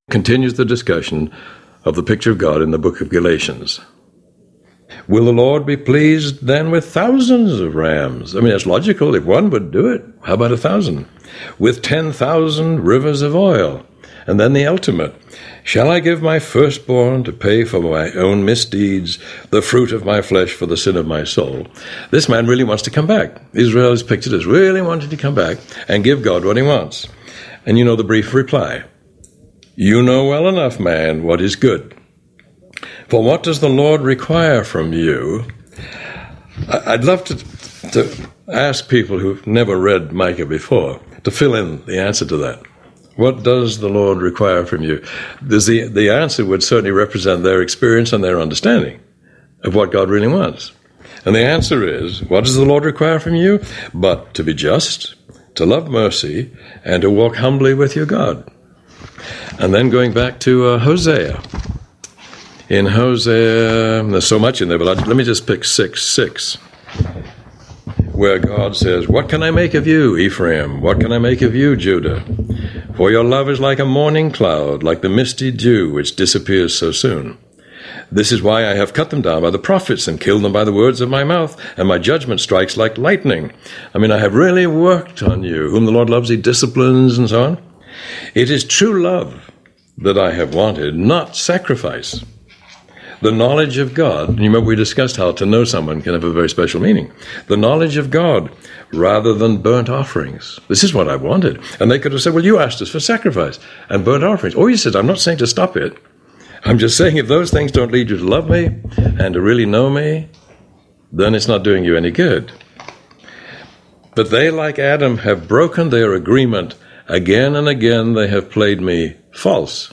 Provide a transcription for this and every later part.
Continues the discussion of the picture of God in the book of Galatians. Will the Lord be pleased then with thousands of rams? I mean, it's logical. If one would do it, how about 1,000? With 10,000 rivers of oil. And then the ultimate. Shall I give my firstborn to pay for my own misdeeds, the fruit of my flesh for the sin of my soul? This man really wants to come back. Israel is pictured as really wanting to come back and give God what he wants. And you know the brief reply. You know well enough, man, what is good. For what does the Lord require from you? I'd love to ask people who've never read Micah before to fill in the answer to that. What does the Lord require from you? The answer would certainly represent their experience and their understanding of what God really wants. And the answer is, what does the Lord require from you? But to be just, to love mercy, and to walk humbly with your God. And then going back to Hosea. In Hosea, there's so much in there, but let me just pick 6:6, where God says, What can I make of you, Ephraim? What can I make of you, Judah? For your love is like a morning cloud, like the misty dew which disappears so soon. This is why I have cut them down by the prophets and killed them by the words of my mouth, and my judgment strikes like lightning. I mean, I have really worked on you. Whom the Lord loves, he disciplines, and so on. It is true love that I have wanted, not sacrifice. The knowledge of God, and you remember we discussed how to know someone can have a very special meaning. The knowledge of God rather than burnt offerings. This is what I wanted. And they could have said, well, you asked us for sacrifice and burnt offerings. Or he said, I'm not saying to stop it. I'm just saying if those things don't lead you to love me and to really know me, then it's not doing you any good. But they, like Adam, have broken their agreement. Again and again they have played me false.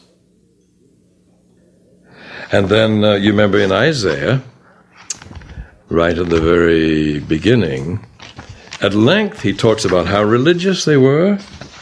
And then you remember in Isaiah, right at the very beginning, at length he talks about how religious they were.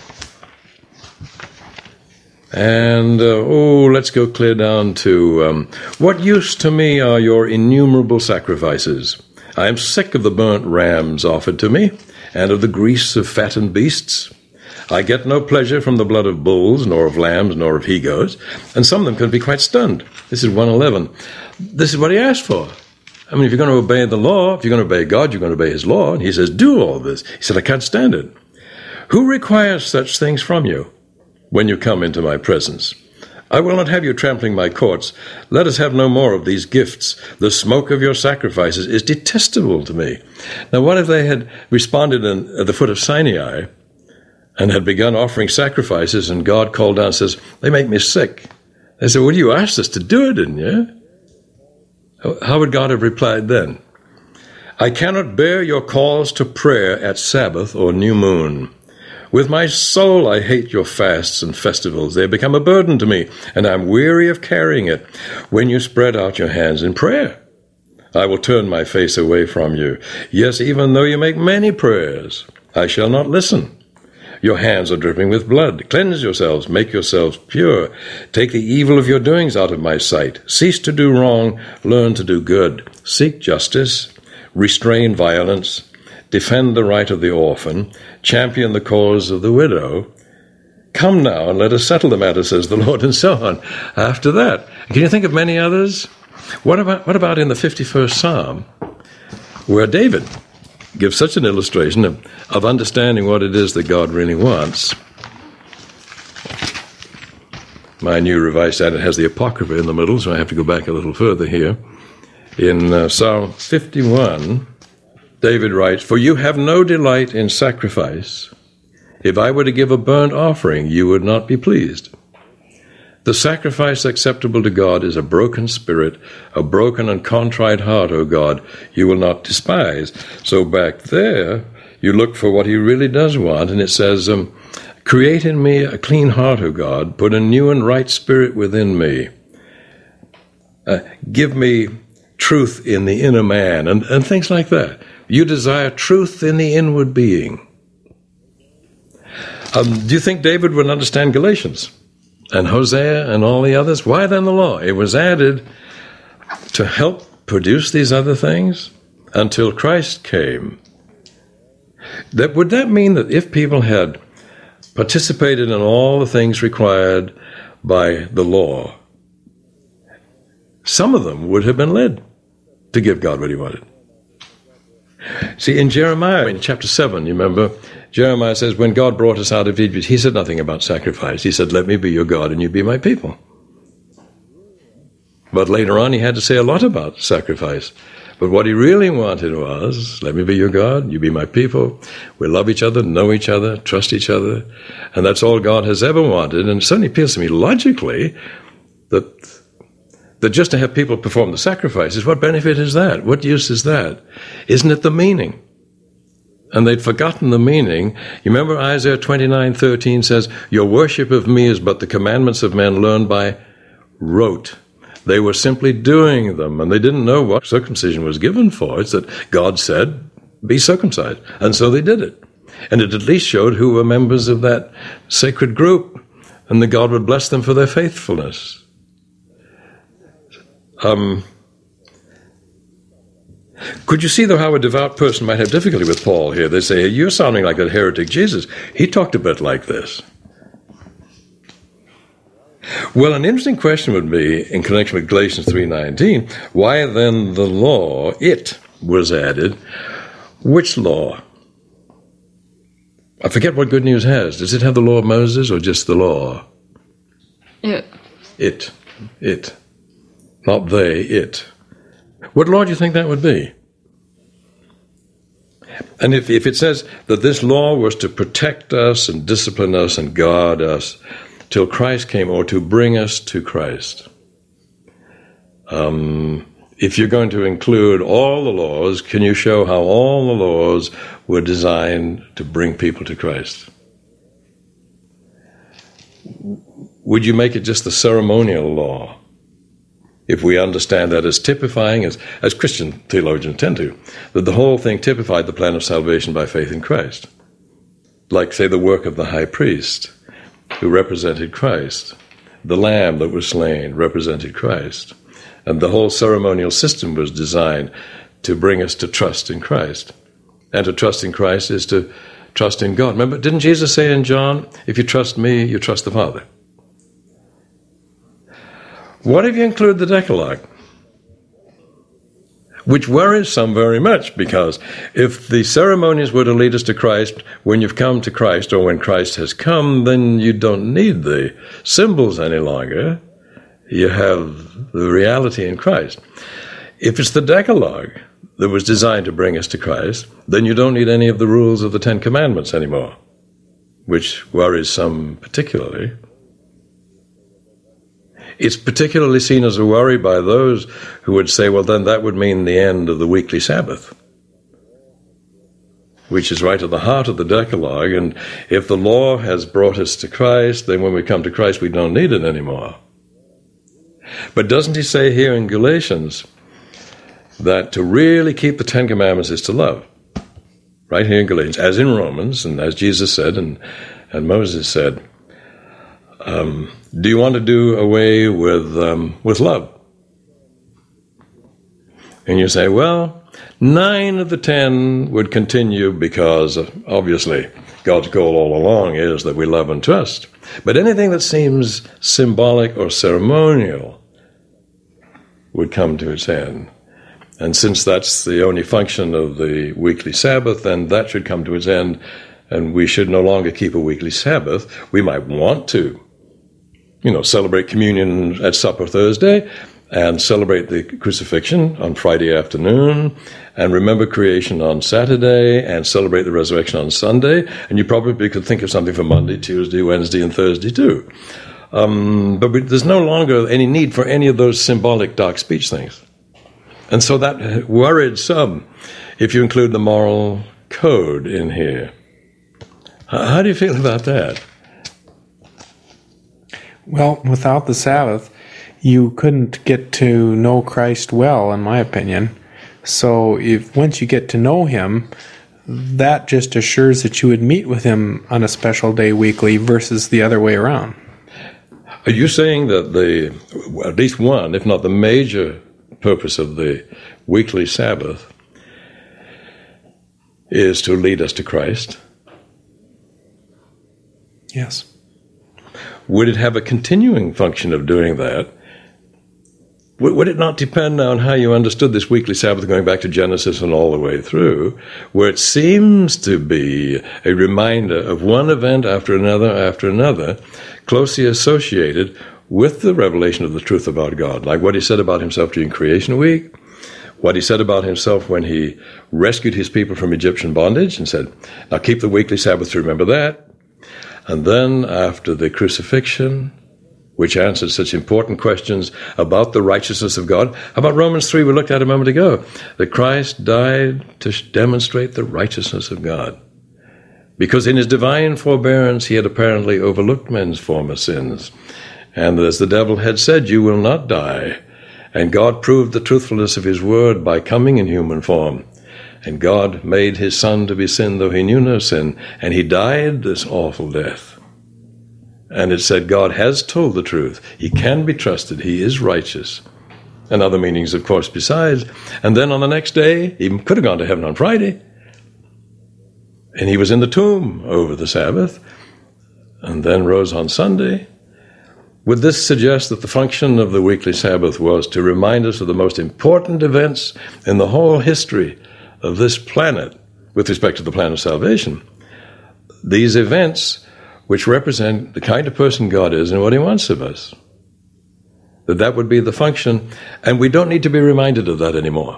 And, let's go clear down to, what use to me are your innumerable sacrifices? I am sick of the burnt rams offered to me, and of the grease of fattened beasts. I get no pleasure from the blood of bulls, nor of lambs, nor of he-goats, and some of them can be quite stunned. This is 111. This is what he asked for. I mean, if you're going to obey the law, if you're going to obey God, you're going to obey his law. And he says, do all this. He said, I can't stand it. Who requires such things from you when you come into my presence? I will not have you trampling my courts. Let us have no more of these gifts. The smoke of your sacrifices is detestable to me. Now, what if they had responded at the foot of Sinai and had begun offering sacrifices, and God called down and says, they make me sick. They said, well, you asked us to do it, didn't you? How would God have replied then? I cannot bear your calls to prayer at Sabbath or new moon. With my soul I hate your fasts and festivals. They have become a burden to me, and I am weary of carrying it. When you spread out your hands in prayer, I will turn my face away from you. Yes, even though you make many prayers, I shall not listen. Your hands are dripping with blood. Cleanse yourselves, make yourselves pure. Take the evil of your doings out of my sight. Cease to do wrong, learn to do good. Seek justice, restrain violence, defend the right of the orphan, champion the cause of the widow. Come now and let us settle the matter, says the Lord, and so on. After that, can you think of many others? What about in the 51st Psalm, where David gives such an illustration of understanding what it is that God really wants? My New Revised Standard has the Apocrypha in the middle, so I have to go back a little further here. In Psalm 51, David writes, For you have no delight in sacrifice. If I were to give a burnt offering, you would not be pleased. The sacrifice acceptable to God is a broken spirit, a broken and contrite heart, O God, you will not despise. So back there, you look for what he really does want, and it says, Create in me a clean heart, O God, put a new and right spirit within me. Give me truth in the inner man, and things like that. You desire truth in the inward being. Do you think David would understand Galatians and Hosea and all the others? Why then the law? It was added to help produce these other things until Christ came. Would that mean that if people had participated in all the things required by the law, some of them would have been led to give God what he wanted. See, in Jeremiah, in chapter 7, you remember, Jeremiah says, when God brought us out of Egypt, he said nothing about sacrifice. He said, let me be your God and you be my people. But later on, he had to say a lot about sacrifice. But what he really wanted was, let me be your God, you be my people. We love each other, know each other, trust each other. And that's all God has ever wanted. And it certainly appeals to me logically that just to have people perform the sacrifices, what benefit is that? What use is that? Isn't it the meaning? And they'd forgotten the meaning. You remember Isaiah 29:13 says, your worship of me is but the commandments of men learned by rote. They were simply doing them, and they didn't know what circumcision was given for. It's that God said, be circumcised. And so they did it. And it at least showed who were members of that sacred group, and that God would bless them for their faithfulness. Could you see, though, how a devout person might have difficulty with Paul here? They say, hey, you're sounding like that heretic Jesus. He talked a bit like this. Well, an interesting question would be, in connection with Galatians 3:19, why then the law, it was added. Which law? I forget what Good News has. Does it have the law of Moses or just the law? It. Not they, it. What law do you think that would be? And if it says that this law was to protect us and discipline us and guard us till Christ came, or to bring us to Christ, if you're going to include all the laws, can you show how all the laws were designed to bring people to Christ? Would you make it just the ceremonial law? If we understand that as typifying, as Christian theologians tend to, that the whole thing typified the plan of salvation by faith in Christ. Like, say, the work of the high priest, who represented Christ. The lamb that was slain represented Christ. And the whole ceremonial system was designed to bring us to trust in Christ. And to trust in Christ is to trust in God. Remember, didn't Jesus say in John, if you trust me, you trust the Father? What if you include the Decalogue? Which worries some very much, because if the ceremonies were to lead us to Christ, when you've come to Christ or when Christ has come, then you don't need the symbols any longer. You have the reality in Christ. If it's the Decalogue that was designed to bring us to Christ, then you don't need any of the rules of the Ten Commandments anymore, which worries some particularly. It's particularly seen as a worry by those who would say, well, then that would mean the end of the weekly Sabbath, which is right at the heart of the Decalogue. And if the law has brought us to Christ, then when we come to Christ, we don't need it anymore. But doesn't he say here in Galatians that to really keep the Ten Commandments is to love? Right here in Galatians, as in Romans, and as Jesus said and Moses said, do you want to do away with love? And you say, well, 9 of the 10 would continue because, obviously, God's goal all along is that we love and trust. But anything that seems symbolic or ceremonial would come to its end. And since that's the only function of the weekly Sabbath, then that should come to its end, and we should no longer keep a weekly Sabbath. We might want to, celebrate communion at supper Thursday, and celebrate the crucifixion on Friday afternoon, and remember creation on Saturday, and celebrate the resurrection on Sunday. And you probably could think of something for Monday, Tuesday, Wednesday, and Thursday too. But there's no longer any need for any of those symbolic dark speech things. And so that worried some, if you include the moral code in here. How do you feel about that? Well, without the Sabbath, you couldn't get to know Christ well, in my opinion. So once you get to know him, that just assures that you would meet with him on a special day weekly versus the other way around. Are you saying that at least one, if not the major purpose of the weekly Sabbath is to lead us to Christ? Yes. would it have a continuing function of doing that? Would it not depend on how you understood this weekly Sabbath going back to Genesis and all the way through, where it seems to be a reminder of one event after another, closely associated with the revelation of the truth about God, like what he said about himself during Creation Week, what he said about himself when he rescued his people from Egyptian bondage and said, now keep the weekly Sabbath to remember that. And then after the crucifixion, which answered such important questions about the righteousness of God. How about Romans 3 we looked at a moment ago? That Christ died to demonstrate the righteousness of God. Because in his divine forbearance he had apparently overlooked men's former sins. And as the devil had said, you will not die. And God proved the truthfulness of his word by coming in human form. And God made his Son to be sin, though he knew no sin. And he died this awful death. And it said God has told the truth. He can be trusted. He is righteous. And other meanings, of course, besides. And then on the next day, he could have gone to heaven on Friday. And he was in the tomb over the Sabbath. And then rose on Sunday. Would this suggest that the function of the weekly Sabbath was to remind us of the most important events in the whole history of this planet with respect to the plan of salvation? These events which represent the kind of person God is and what he wants of us. That would be the function, and we don't need to be reminded of that anymore.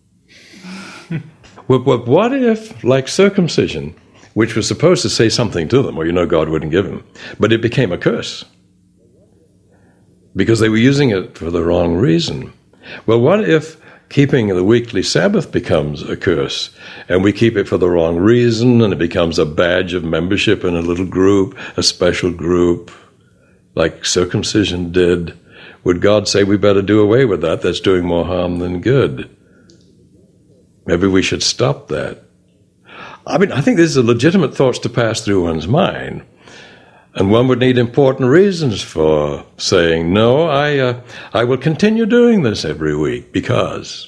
What if, like circumcision, which was supposed to say something to them, or God wouldn't give them, but it became a curse? Because they were using it for the wrong reason. Well, what if keeping the weekly Sabbath becomes a curse, and we keep it for the wrong reason, and it becomes a badge of membership in a little group, a special group, like circumcision did? Would God say we better do away with that? That's doing more harm than good. Maybe we should stop that. I think these are legitimate thoughts to pass through one's mind. And one would need important reasons for saying, no, I will continue doing this every week, because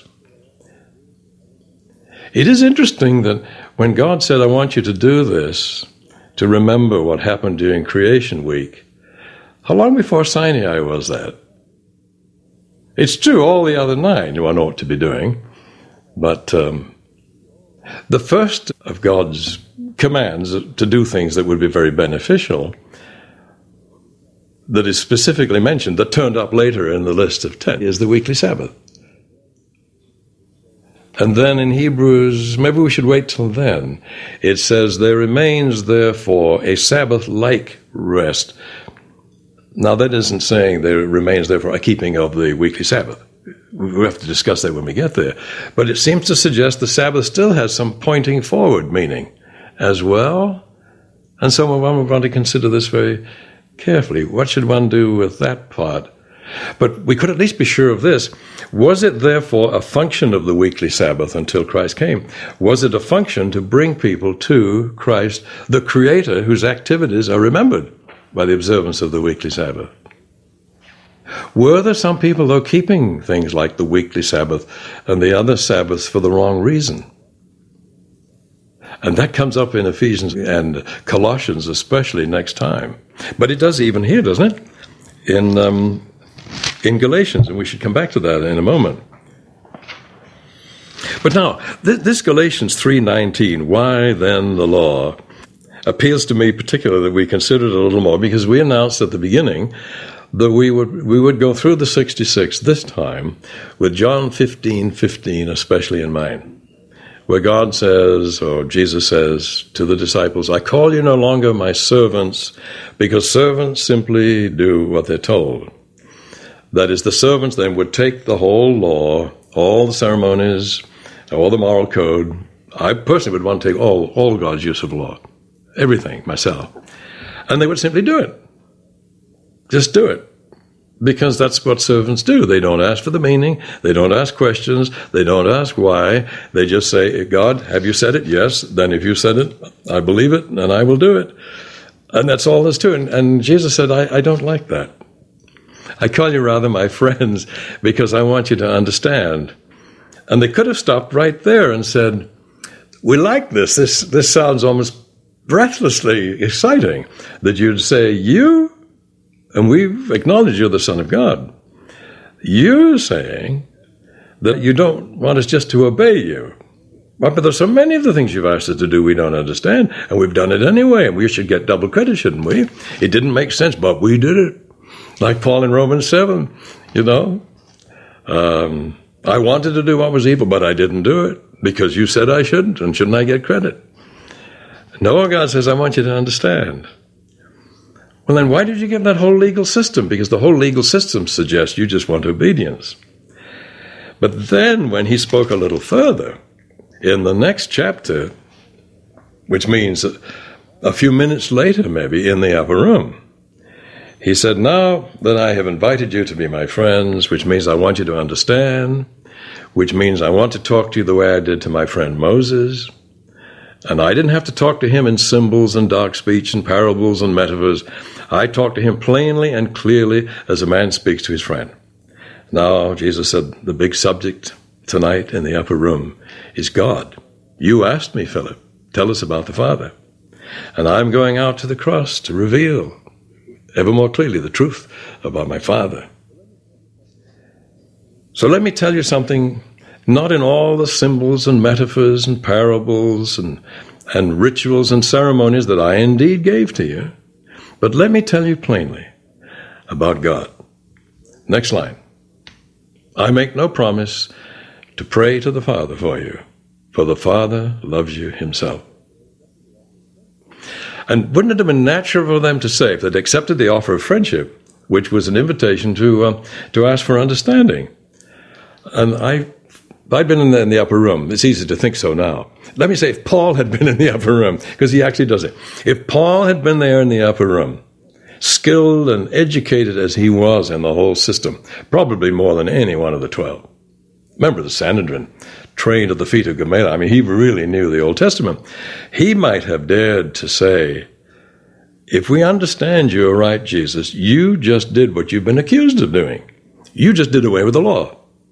it is interesting that when God said, I want you to do this, to remember what happened during Creation Week, how long before Sinai was that? It's true, all the other 9 one ought to be doing, but the first of God's commands to do things that would be very beneficial, that is specifically mentioned, that turned up later in the list of 10, is the weekly Sabbath. And then in Hebrews, maybe we should wait till then, it says, there remains therefore a Sabbath-like rest. Now that isn't saying there remains therefore a keeping of the weekly Sabbath. We have to discuss that when we get there. But it seems to suggest the Sabbath still has some pointing forward meaning as well. And so one would want to consider this very carefully. What should one do with that part? But we could at least be sure of this. Was it therefore a function of the weekly Sabbath until Christ came? Was it a function to bring people to Christ, the Creator, whose activities are remembered by the observance of the weekly Sabbath? Were there some people, though, keeping things like the weekly Sabbath and the other Sabbaths for the wrong reason? And that comes up in Ephesians and Colossians especially next time. But it does even here, doesn't it? In Galatians, and we should come back to that in a moment. But now, this Galatians 3:19, why then the law, appeals to me particularly that we consider it a little more, because we announced at the beginning that we would go through the 66 this time with John 15:15 especially in mind, where God says, or Jesus says to the disciples, I call you no longer my servants, because servants simply do what they're told. That is, the servants then would take the whole law, all the ceremonies, all the moral code. I personally would want to take all God's use of law, everything myself, and they would simply do it. Just do it. Because that's what servants do. They don't ask for the meaning. They don't ask questions. They don't ask why. They just say, God, have you said it? Yes. Then if you said it, I believe it, and I will do it. And that's all there's to it. And Jesus said, I don't like that. I call you rather my friends because I want you to understand. And they could have stopped right there and said, we like this. This sounds almost breathlessly exciting. That you'd say, you and we've acknowledged you're the Son of God. You're saying that you don't want us just to obey you. But there's so many of the things you've asked us to do we don't understand, and we've done it anyway, and we should get double credit, shouldn't we? It didn't make sense, but we did it. Like Paul in Romans 7, I wanted to do what was evil, but I didn't do it because you said I shouldn't, and shouldn't I get credit? No, God says, I want you to understand. Well, then why did you give that whole legal system? Because the whole legal system suggests you just want obedience. But then when he spoke a little further, in the next chapter, which means a few minutes later maybe, in the upper room, he said, now that I have invited you to be my friends, which means I want you to understand, which means I want to talk to you the way I did to my friend Moses, and I didn't have to talk to him in symbols and dark speech and parables and metaphors. I talked to him plainly and clearly as a man speaks to his friend. Now, Jesus said, the big subject tonight in the upper room is God. You asked me, Philip, tell us about the Father. And I'm going out to the cross to reveal ever more clearly the truth about my Father. So let me tell you something, not in all the symbols and metaphors and parables and rituals and ceremonies that I indeed gave to you, but let me tell you plainly about God. Next line. I make no promise to pray to the Father for you, for the Father loves you himself. And wouldn't it have been natural for them to say, if they'd accepted the offer of friendship, which was an invitation to ask for understanding? And I'd been in the upper room. It's easy to think so now. Let me say, if Paul had been in the upper room, because he actually does it. If Paul had been there in the upper room, skilled and educated as he was in the whole system, probably more than any one of the 12. Remember the Sanhedrin, trained at the feet of Gamaliel. I mean, he really knew the Old Testament. He might have dared to say, if we understand you aright, Jesus, you just did what you've been accused of doing. You just did away with the law.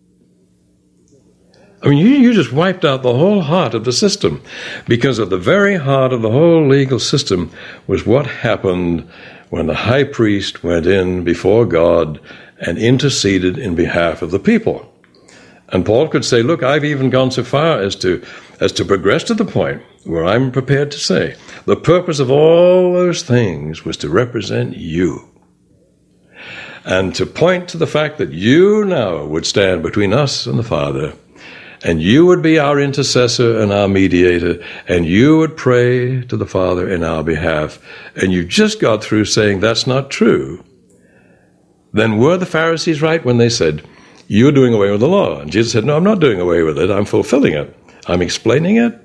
I mean, you just wiped out the whole heart of the system, because at the very heart of the whole legal system was what happened when the high priest went in before God and interceded in behalf of the people. And Paul could say, look, I've even gone so far as to progress to the point where I'm prepared to say, the purpose of all those things was to represent you. And to point to the fact that you now would stand between us and the Father, and you would be our intercessor and our mediator, and you would pray to the Father in our behalf, and you just got through saying that's not true, then were the Pharisees right when they said, you're doing away with the law? And Jesus said, no, I'm not doing away with it. I'm fulfilling it. I'm explaining it.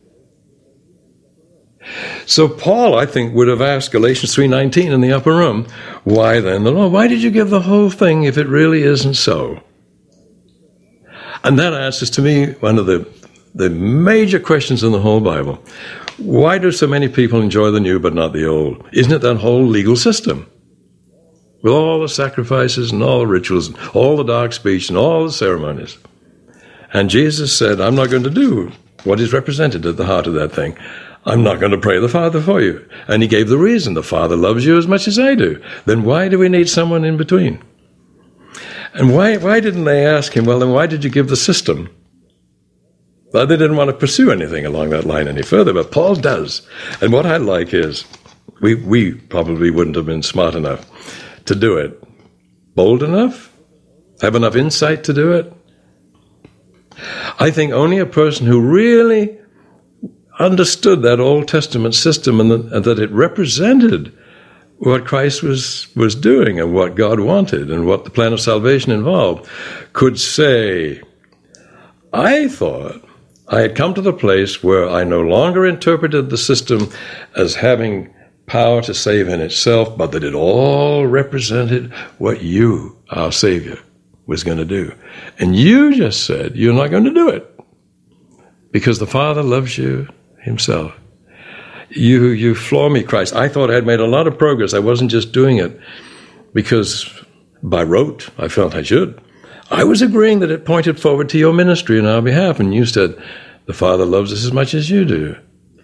So Paul, I think, would have asked Galatians 3:19 in the upper room, why then the law? Why did you give the whole thing if it really isn't so? And that answers to me one of the major questions in the whole Bible. Why do so many people enjoy the new but not the old? Isn't it that whole legal system? With all the sacrifices and all the rituals and all the dark speech and all the ceremonies. And Jesus said, I'm not going to do what is represented at the heart of that thing. I'm not going to pray the Father for you. And he gave the reason. The Father loves you as much as I do. Then why do we need someone in between? And why didn't they ask him, well, then why did you give the system? Well, they didn't want to pursue anything along that line any further, but Paul does. And what I like is, we probably wouldn't have been smart enough to do it. Bold enough? Have enough insight to do it? I think only a person who really understood that Old Testament system and that it represented what Christ was doing and what God wanted and what the plan of salvation involved could say, I thought I had come to the place where I no longer interpreted the system as having power to save in itself, but that it all represented what you, our Savior, was going to do. And you just said you're not going to do it because the Father loves you himself. You floor me, Christ. I thought I had made a lot of progress. I wasn't just doing it because by rote I felt I should. I was agreeing that it pointed forward to your ministry on our behalf, and you said, the Father loves us as much as you do.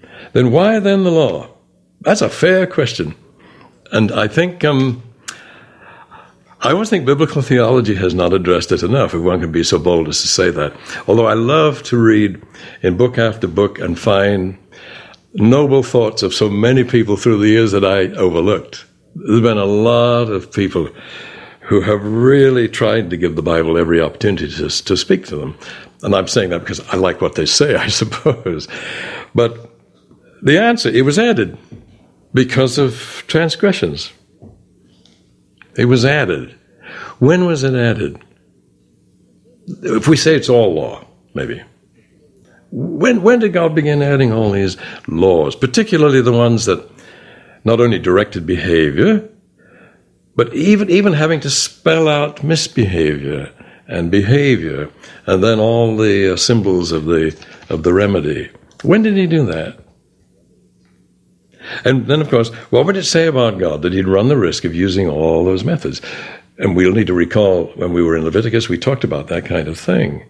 Then why then the law? That's a fair question. And I think I always think biblical theology has not addressed it enough, if one can be so bold as to say that. Although I love to read in book after book and find noble thoughts of so many people through the years that I overlooked. There's been a lot of people who have really tried to give the Bible every opportunity to speak to them. And I'm saying that because I like what they say, I suppose. But the answer, it was added because of transgressions. It was added. When was it added? If we say it's all law, maybe. When did God begin adding all these laws, particularly the ones that not only directed behavior, but even having to spell out misbehavior and behavior, and then all the symbols of the remedy? When did he do that? And then, of course, what would it say about God that he'd run the risk of using all those methods? And we'll need to recall when we were in Leviticus, we talked about that kind of thing.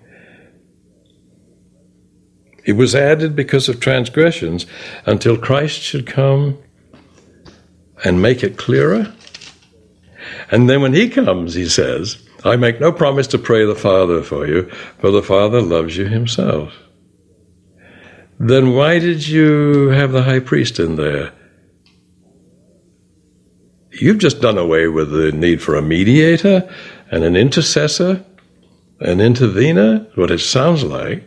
It was added because of transgressions until Christ should come and make it clearer. And then when he comes, he says, I make no promise to pray the Father for you, for the Father loves you himself. Then why did you have the high priest in there? You've just done away with the need for a mediator and an intercessor, an intervener, what it sounds like.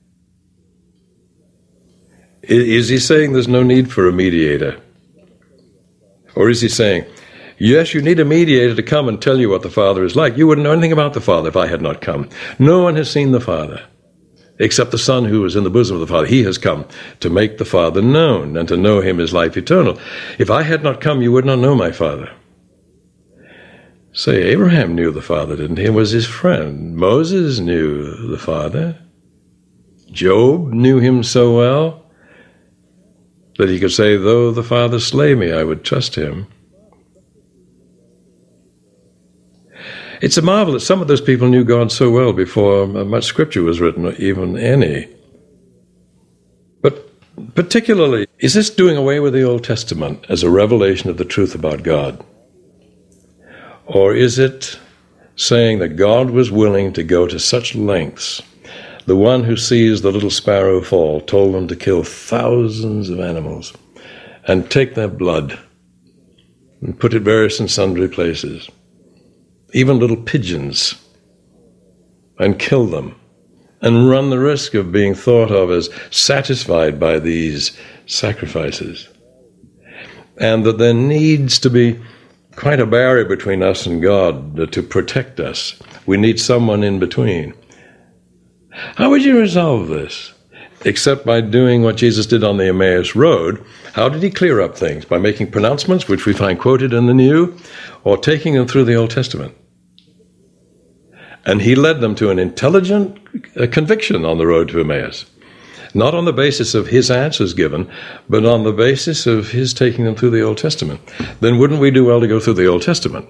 Is he saying there's no need for a mediator? Or is he saying, yes, you need a mediator to come and tell you what the Father is like. You wouldn't know anything about the Father if I had not come. No one has seen the Father, except the Son who is in the bosom of the Father. He has come to make the Father known, and to know him is life eternal. If I had not come, you would not know my Father. Say, Abraham knew the Father, didn't he? He was his friend. Moses knew the Father. Job knew him so well that he could say, though the Father slay me, I would trust him. It's a marvel that some of those people knew God so well before much scripture was written, or even any. But particularly, is this doing away with the Old Testament as a revelation of the truth about God? Or is it saying that God was willing to go to such lengths? The one who sees the little sparrow fall told them to kill thousands of animals and take their blood and put it various and sundry places, even little pigeons, and kill them, and run the risk of being thought of as satisfied by these sacrifices. And that there needs to be quite a barrier between us and God to protect us. We need someone in between. How would you resolve this? Except by doing what Jesus did on the Emmaus Road. How did he clear up things? By making pronouncements, which we find quoted in the New, or taking them through the Old Testament. And he led them to an intelligent conviction on the road to Emmaus. Not on the basis of his answers given, but on the basis of his taking them through the Old Testament. Then wouldn't we do well to go through the Old Testament?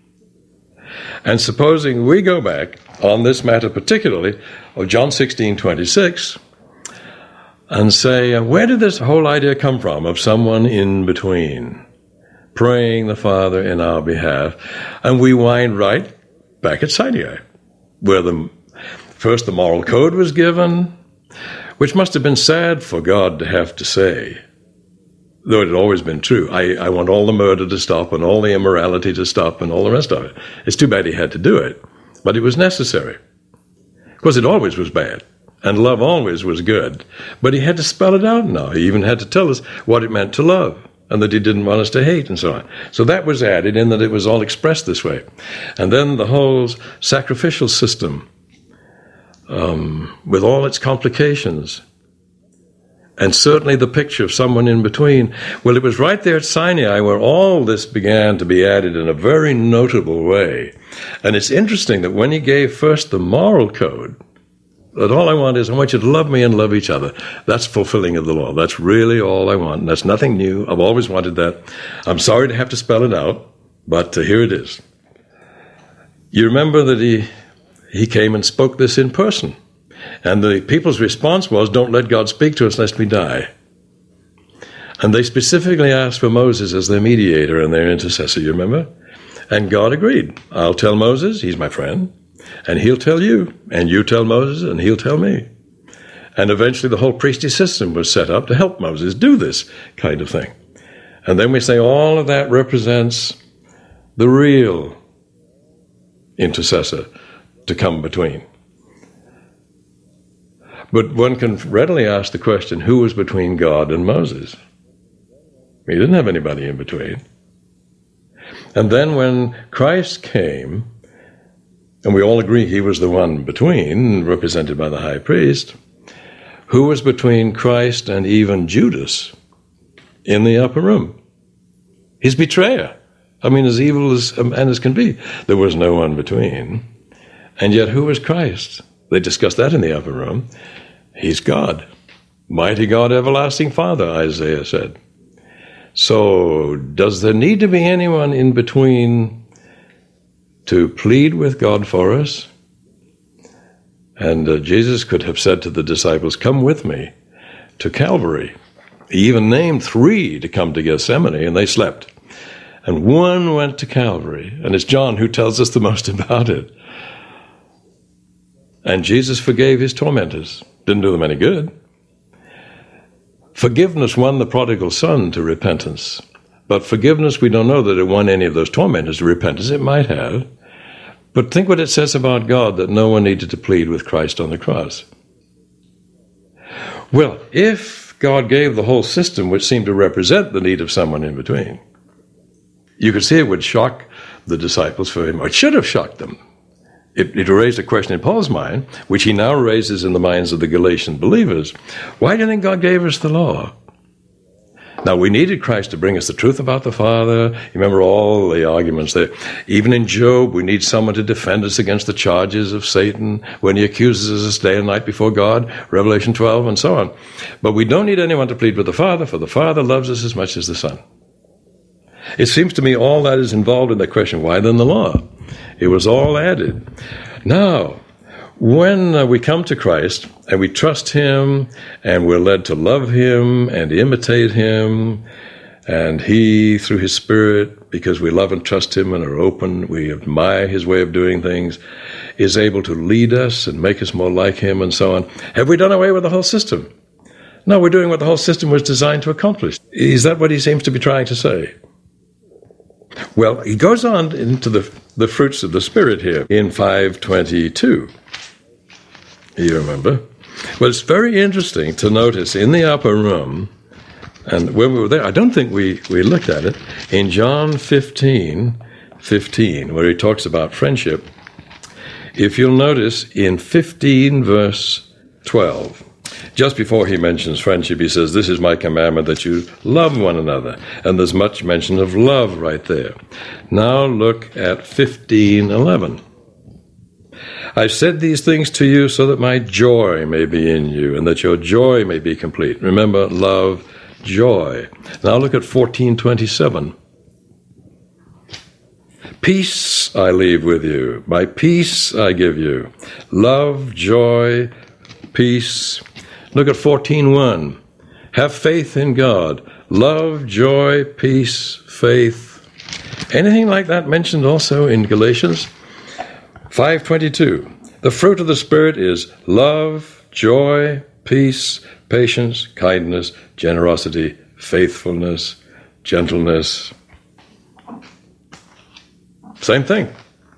And supposing we go back on this matter particularly of John 16:26 and say, where did this whole idea come from of someone in between praying the Father in our behalf? And we wind right back at Sinai, where first the moral code was given, which must have been sad for God to have to say, though it had always been true. I want all the murder to stop and all the immorality to stop and all the rest of it. It's too bad he had to do it, but it was necessary. Of course, it always was bad, and love always was good, but he had to spell it out now. He even had to tell us what it meant to love, and that he didn't want us to hate, and so on. So that was added in that it was all expressed this way. And then the whole sacrificial system, with all its complications, and certainly the picture of someone in between. Well, it was right there at Sinai where all this began to be added in a very notable way. And it's interesting that when he gave first the moral code, that all I want is I want you to love me and love each other. That's fulfilling of the law. That's really all I want. And that's nothing new. I've always wanted that. I'm sorry to have to spell it out, but here it is. You remember that he came and spoke this in person. And the people's response was, don't let God speak to us lest we die. And they specifically asked for Moses as their mediator and their intercessor, you remember? And God agreed. I'll tell Moses, he's my friend, and he'll tell you, and you tell Moses, and he'll tell me. And eventually the whole priestly system was set up to help Moses do this kind of thing. And then we say all of that represents the real intercessor to come between. But one can readily ask the question, who was between God and Moses? He didn't have anybody in between. And then when Christ came, and we all agree he was the one between, represented by the high priest, who was between Christ and even Judas in the upper room? His betrayer. I mean, as evil as a man as can be. There was no one between. And yet, who was Christ? They discussed that in the upper room. He's God. Mighty God, everlasting Father, Isaiah said. So, does there need to be anyone in between to plead with God for us? And Jesus could have said to the disciples, come with me to Calvary. He even named 3 to come to Gethsemane, and they slept. And 1 went to Calvary, and it's John who tells us the most about it. And Jesus forgave his tormentors. Didn't do them any good. Forgiveness won the prodigal son to repentance. But forgiveness, we don't know that it won any of those tormentors to repentance. It might have. But think what it says about God, that no one needed to plead with Christ on the cross. Well, if God gave the whole system, which seemed to represent the need of someone in between, you could see it would shock the disciples for him, or it should have shocked them. It raised a question in Paul's mind, which he now raises in the minds of the Galatian believers. Why do you think God gave us the law? Now, we needed Christ to bring us the truth about the Father. You remember all the arguments there. Even in Job, we need someone to defend us against the charges of Satan when he accuses us day and night before God, Revelation 12, and so on. But we don't need anyone to plead with the Father, for the Father loves us as much as the Son. It seems to me all that is involved in the question, why then the law? It was all added. Now, when we come to Christ and we trust him and we're led to love him and imitate him, and he, through his Spirit, because we love and trust him and are open, we admire his way of doing things, is able to lead us and make us more like him and so on. Have we done away with the whole system? No, we're doing what the whole system was designed to accomplish. Is that what he seems to be trying to say? Well, he goes on into the fruits of the Spirit here in 5:22. You remember? Well, it's very interesting to notice in the upper room, and when we were there, I don't think we looked at it, in John 15:15, where he talks about friendship. If you'll notice, in 15 verse 12, just before he mentions friendship, he says, this is my commandment, that you love one another. And there's much mention of love right there. Now look at 15:11. I've said these things to you so that my joy may be in you, and that your joy may be complete. Remember, love, joy. Now look at 14:27. Peace I leave with you. My peace I give you. Love, joy, peace. Look at 14:1. Have faith in God. Love, joy, peace, faith. Anything like that mentioned also in Galatians? 5:22. The fruit of the Spirit is love, joy, peace, patience, kindness, generosity, faithfulness, gentleness. Same thing.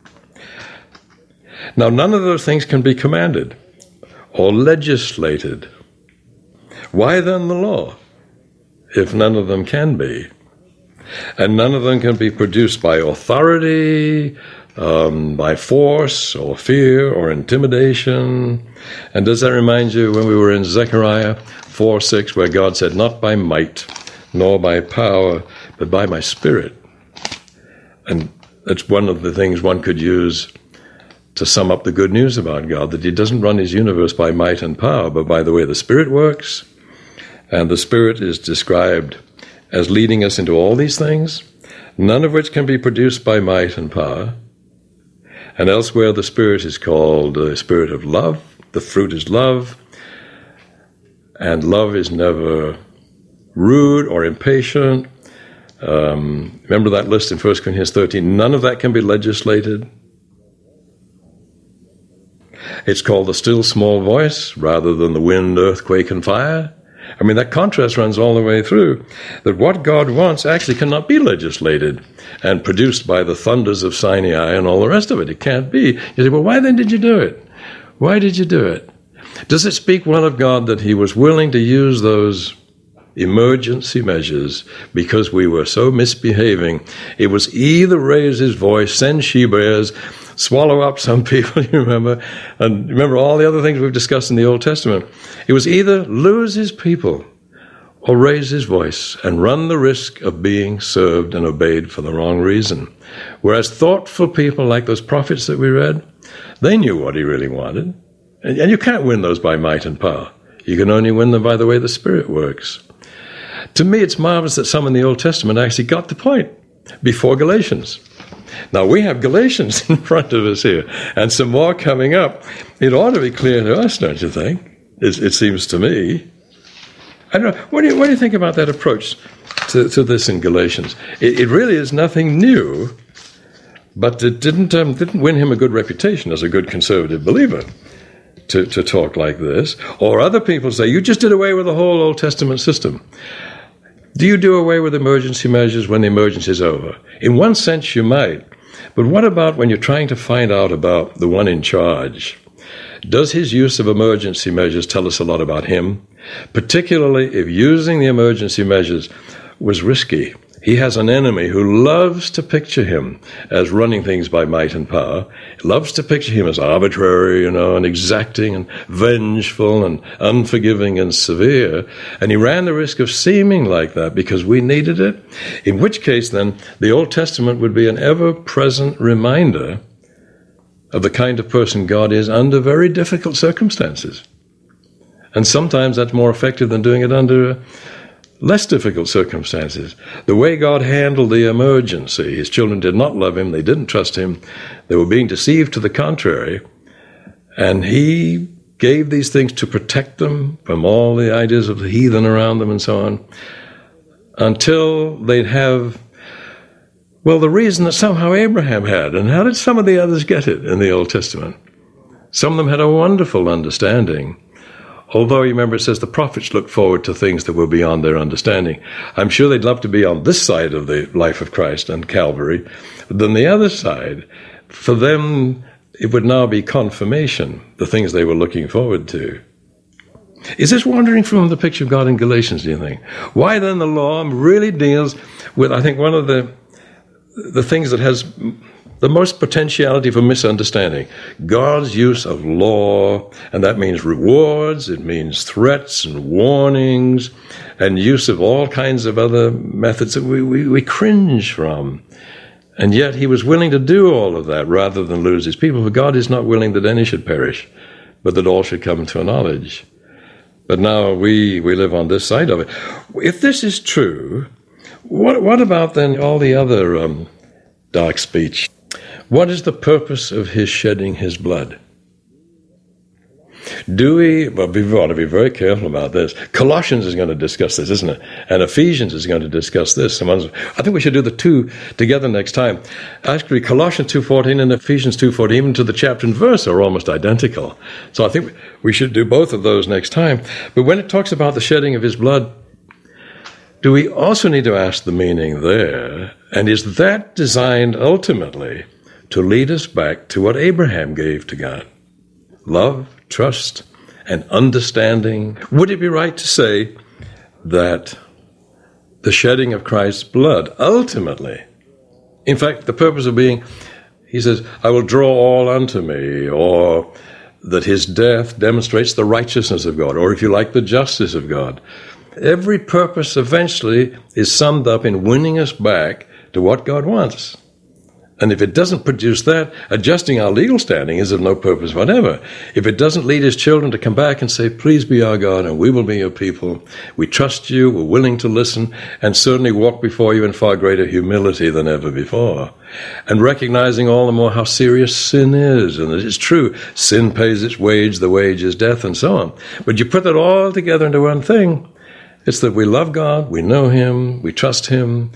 Now, none of those things can be commanded or legislated. Why then the law, if none of them can be? And none of them can be produced by authority, by force or fear or intimidation. And does that remind you when we were in Zechariah 4:6, where God said, not by might nor by power, but by my Spirit? And that's one of the things one could use to sum up the good news about God, that he doesn't run his universe by might and power, but by the way the Spirit works. And the Spirit is described as leading us into all these things, none of which can be produced by might and power. And elsewhere the Spirit is called the Spirit of love. The fruit is love. And love is never rude or impatient. Remember that list in 1 Corinthians 13? None of that can be legislated. It's called the still small voice rather than the wind, earthquake, and fire. I mean, that contrast runs all the way through, that what God wants actually cannot be legislated and produced by the thunders of Sinai and all the rest of it. It can't be. You say, well, why then did you do it? Why did you do it? Does it speak well of God that he was willing to use those emergency measures because we were so misbehaving? It was either raise his voice, send she-bears, swallow up some people, you remember, and remember all the other things we've discussed in the Old Testament. It was either lose his people or raise his voice and run the risk of being served and obeyed for the wrong reason. Whereas thoughtful people like those prophets that we read, they knew what he really wanted. And you can't win those by might and power. You can only win them by the way the Spirit works. To me, it's marvelous that some in the Old Testament actually got the point before Galatians. Now, we have Galatians in front of us here, and some more coming up. It ought to be clear to us, don't you think? It seems to me. I don't know. What do you think about that approach to this in Galatians? It really is nothing new, but it didn't win him a good reputation as a good conservative believer to talk like this. Or other people say, you just did away with the whole Old Testament system. Do you do away with emergency measures when the emergency is over? In one sense, you might. But what about when you're trying to find out about the one in charge? Does his use of emergency measures tell us a lot about him? Particularly if using the emergency measures was risky. He has an enemy who loves to picture him as running things by might and power. He loves to picture him as arbitrary, and exacting and vengeful and unforgiving and severe. And he ran the risk of seeming like that because we needed it. In which case, then, the Old Testament would be an ever-present reminder of the kind of person God is under very difficult circumstances. And sometimes that's more effective than doing it under less difficult circumstances. The way God handled the emergency, his children did not love him, they didn't trust him, they were being deceived to the contrary, and he gave these things to protect them from all the ideas of the heathen around them and so on, until they'd have, the reason that somehow Abraham had. And how did some of the others get it in the Old Testament? Some of them had a wonderful understanding. Although, you remember, it says the prophets looked forward to things that were beyond their understanding. I'm sure they'd love to be on this side of the life of Christ and Calvary. But then the other side, for them, it would now be confirmation, the things they were looking forward to. Is this wandering from the picture of God in Galatians, do you think? Why then the law really deals with, I think, one of the things that has the most potentiality for misunderstanding. God's use of law, and that means rewards, it means threats and warnings, and use of all kinds of other methods that we cringe from. And yet he was willing to do all of that rather than lose his people, for God is not willing that any should perish, but that all should come to a knowledge. But now we live on this side of it. If this is true, what about then all the other dark speech? What is the purpose of his shedding his blood? We ought to be very careful about this. Colossians is going to discuss this, isn't it? And Ephesians is going to discuss this. I think we should do the two together next time. Actually, Colossians 2:14 and Ephesians 2:14, even to the chapter and verse, are almost identical. So I think we should do both of those next time. But when it talks about the shedding of his blood, do we also need to ask the meaning there? And is that designed ultimately to lead us back to what Abraham gave to God? Love, trust, and understanding. Would it be right to say that the shedding of Christ's blood ultimately, in fact, the purpose of being, he says, I will draw all unto me, or that his death demonstrates the righteousness of God, or if you like, the justice of God. Every purpose eventually is summed up in winning us back to what God wants. And if it doesn't produce that, adjusting our legal standing is of no purpose whatever. If it doesn't lead his children to come back and say, please be our God and we will be your people, we trust you, we're willing to listen, and certainly walk before you in far greater humility than ever before. And recognizing all the more how serious sin is, and that it's true, sin pays its wage, the wage is death, and so on. But you put that all together into one thing, it's that we love God, we know him, we trust him,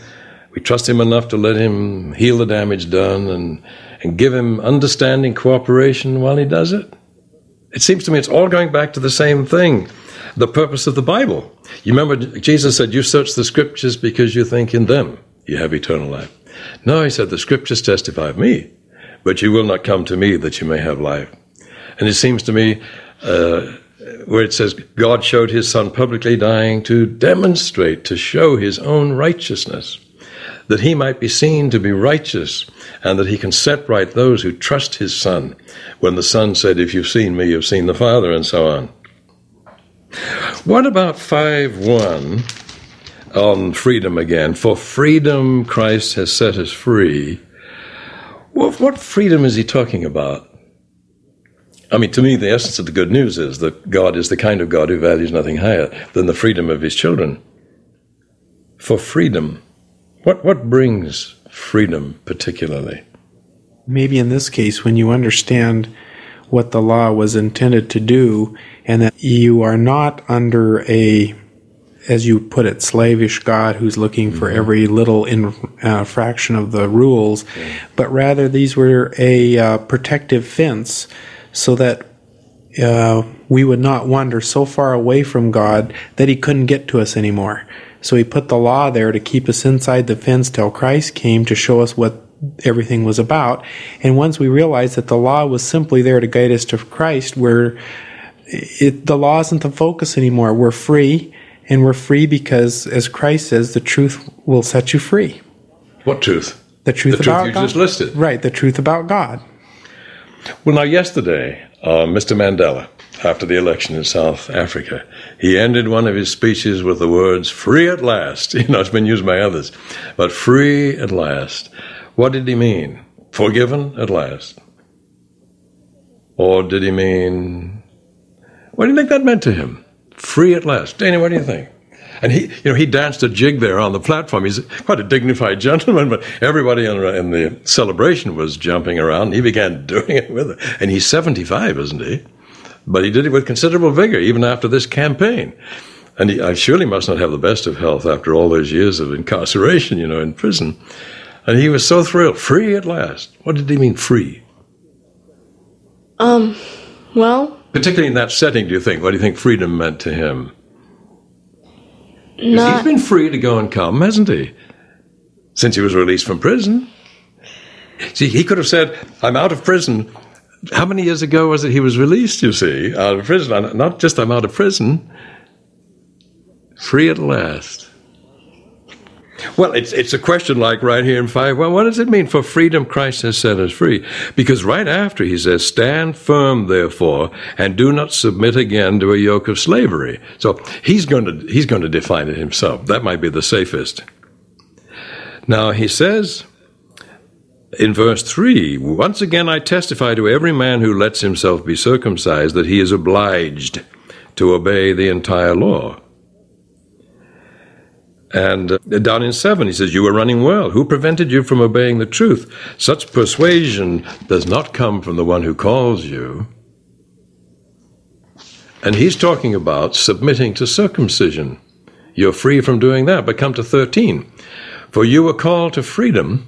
We trust him enough to let him heal the damage done and give him understanding cooperation while he does it. It seems to me it's all going back to the same thing, the purpose of the Bible. You remember Jesus said, you search the scriptures because you think in them you have eternal life. No, he said, the scriptures testify of me, but you will not come to me that you may have life. And it seems to me, where it says, God showed his son publicly dying to demonstrate, to show his own righteousness, that he might be seen to be righteous, and that he can set right those who trust his son, when the son said, if you've seen me, you've seen the Father, and so on. What about 5:1 on freedom again? For freedom Christ has set us free. What freedom is he talking about? I mean, to me, the essence of the good news is that God is the kind of God who values nothing higher than the freedom of his children. For freedom, what brings freedom particularly? Maybe in this case, when you understand what the law was intended to do, and that you are not under a, as you put it, slavish God who's looking for every little fraction of the rules, but rather these were a protective fence so that we would not wander so far away from God that he couldn't get to us anymore. So he put the law there to keep us inside the fence till Christ came to show us what everything was about. And once we realized that the law was simply there to guide us to Christ, the law isn't the focus anymore. We're free, and we're free because, as Christ says, the truth will set you free. What truth? The truth about you God. Just listed. Right, the truth about God. Well, now, yesterday, Mr. Mandela, after the election in South Africa, he ended one of his speeches with the words, free at last. You know, it's been used by others, but free at last. What did he mean? Forgiven at last? Or did he mean, what do you think that meant to him? Free at last. Danny, what do you think? And he danced a jig there on the platform. He's quite a dignified gentleman, but everybody in the celebration was jumping around. And he began doing it with it. And he's 75, isn't he? But he did it with considerable vigor, even after this campaign. And I surely must not have the best of health after all those years of incarceration, in prison. And he was so thrilled. Free at last. What did he mean, free? Well... Particularly in that setting, do you think? What do you think freedom meant to him? He's been free to go and come, hasn't he? Since he was released from prison. See, he could have said, I'm out of prison. How many years ago was it he was released, you see, out of prison? Not just I'm out of prison. Free at last. Well, it's a question like right here in 5. Well, what does it mean? For freedom Christ has set us free. Because right after he says, stand firm, therefore, and do not submit again to a yoke of slavery. So he's going to define it himself. That might be the safest. Now he says in verse 3, once again I testify to every man who lets himself be circumcised that he is obliged to obey the entire law. And down in 7, he says, you were running well. Who prevented you from obeying the truth? Such persuasion does not come from the one who calls you. And he's talking about submitting to circumcision. You're free from doing that. But come to 13. For you were called to freedom.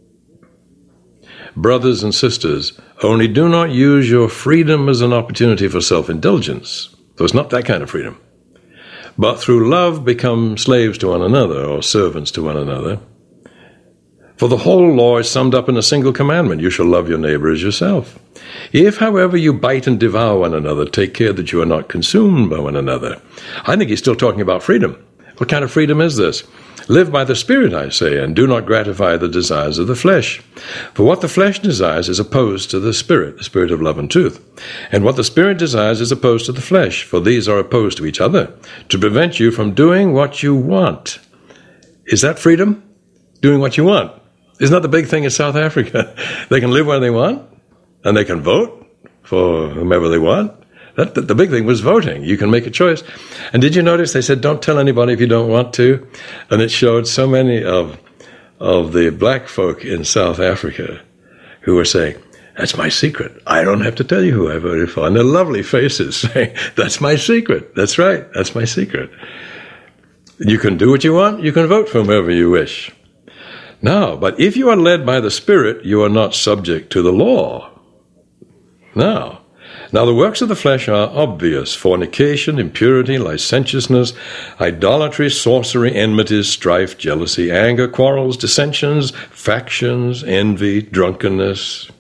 Brothers and sisters, only do not use your freedom as an opportunity for self-indulgence. So it's not that kind of freedom. But through love become slaves to one another, or servants to one another. For the whole law is summed up in a single commandment, you shall love your neighbor as yourself. If, however, you bite and devour one another, take care that you are not consumed by one another. I think he's still talking about freedom. What kind of freedom is this? Live by the Spirit, I say, and do not gratify the desires of the flesh. For what the flesh desires is opposed to the Spirit of love and truth. And what the Spirit desires is opposed to the flesh, for these are opposed to each other, to prevent you from doing what you want. Is that freedom? Doing what you want. Isn't that the big thing in South Africa? They can live where they want, and they can vote for whomever they want. The big thing was voting. You can make a choice. And did you notice they said, don't tell anybody if you don't want to? And it showed so many of the black folk in South Africa who were saying, that's my secret. I don't have to tell you who I voted for. And their lovely faces saying, that's my secret. That's right. That's my secret. You can do what you want. You can vote for whomever you wish. No, but if you are led by the Spirit, you are not subject to the law. No. Now the works of the flesh are obvious: fornication, impurity, licentiousness, idolatry, sorcery, enmities, strife, jealousy, anger, quarrels, dissensions, factions, envy, drunkenness.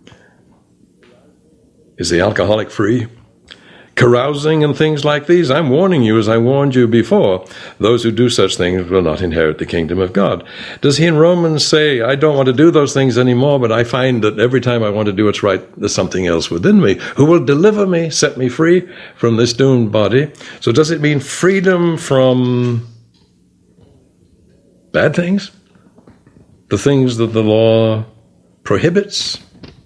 Is the alcoholic free? Carousing and things like these. I'm warning you, as I warned you before, those who do such things will not inherit the kingdom of God. Does he in Romans say, I don't want to do those things anymore, but I find that every time I want to do what's right, there's something else within me who will deliver me, set me free from this doomed body? So does it mean freedom from bad things? The things that the law prohibits?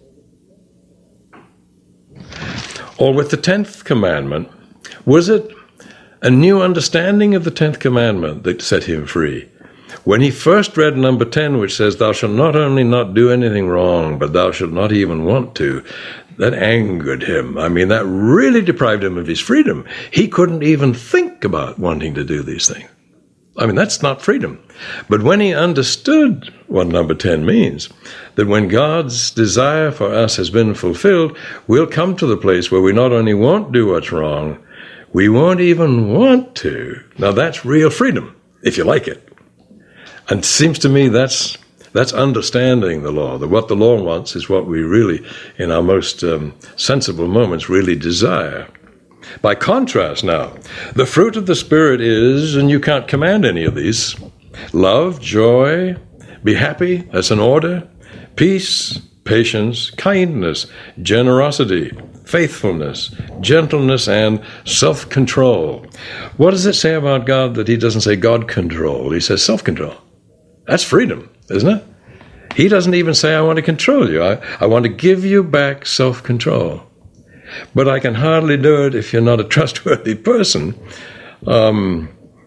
Or with the 10th commandment, was it a new understanding of the 10th commandment that set him free? When he first read number 10, which says, thou shalt not only not do anything wrong, but thou shalt not even want to, that angered him. I mean, that really deprived him of his freedom. He couldn't even think about wanting to do these things. I mean, that's not freedom. But when he understood what number 10 means, that when God's desire for us has been fulfilled, we'll come to the place where we not only won't do what's wrong, we won't even want to. Now that's real freedom, if you like it. And it seems to me that's understanding the law, that what the law wants is what we really, in our most sensible moments, really desire. By contrast now, the fruit of the Spirit is, and you can't command any of these, love, joy, be happy, that's an order, peace, patience, kindness, generosity, faithfulness, gentleness, and self-control. What does it say about God that he doesn't say God control? He says self-control. That's freedom, isn't it? He doesn't even say, I want to control you. I want to give you back self-control. But I can hardly do it if you're not a trustworthy person. To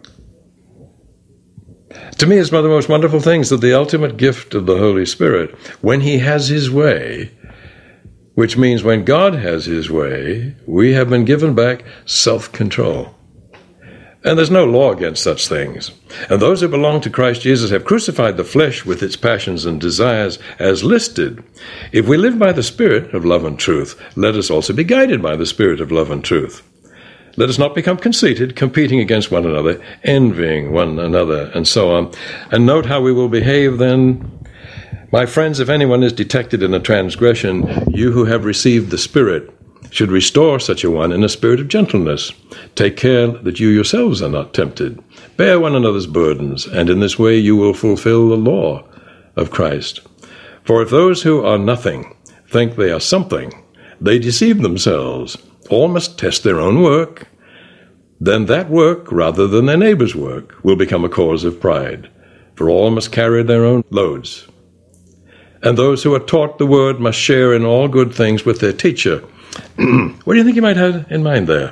me, it's one of the most wonderful things that the ultimate gift of the Holy Spirit, when he has his way, which means when God has his way, we have been given back self-control. And there's no law against such things. And those who belong to Christ Jesus have crucified the flesh with its passions and desires as listed. If we live by the Spirit of love and truth, let us also be guided by the Spirit of love and truth. Let us not become conceited, competing against one another, envying one another, and so on. And note how we will behave then. My friends, if anyone is detected in a transgression, you who have received the Spirit should restore such a one in a spirit of gentleness. Take care that you yourselves are not tempted. Bear one another's burdens, and in this way you will fulfill the law of Christ. For if those who are nothing think they are something, they deceive themselves. All must test their own work. Then that work, rather than their neighbor's work, will become a cause of pride. For all must carry their own loads. And those who are taught the word must share in all good things with their teacher. What do you think he might have in mind there?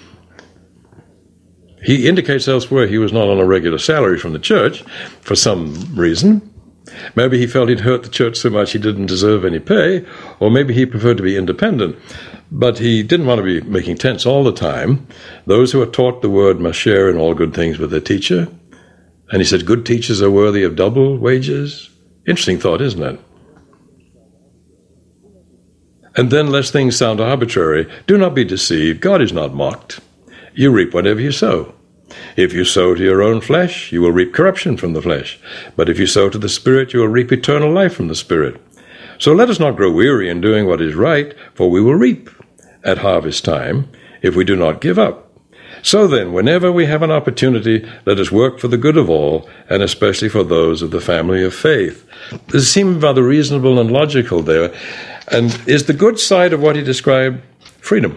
He indicates elsewhere he was not on a regular salary from the church for some reason. Maybe he felt he'd hurt the church so much he didn't deserve any pay, or maybe he preferred to be independent. But he didn't want to be making tents all the time. Those who are taught the word must share in all good things with their teacher. And he said, good teachers are worthy of double wages. Interesting thought, isn't it? And then, lest things sound arbitrary, do not be deceived. God is not mocked. You reap whatever you sow. If you sow to your own flesh, you will reap corruption from the flesh. But if you sow to the Spirit, you will reap eternal life from the Spirit. So let us not grow weary in doing what is right, for we will reap at harvest time if we do not give up. So then, whenever we have an opportunity, let us work for the good of all, and especially for those of the family of faith. This seems rather reasonable and logical there. And is the good side of what he described freedom?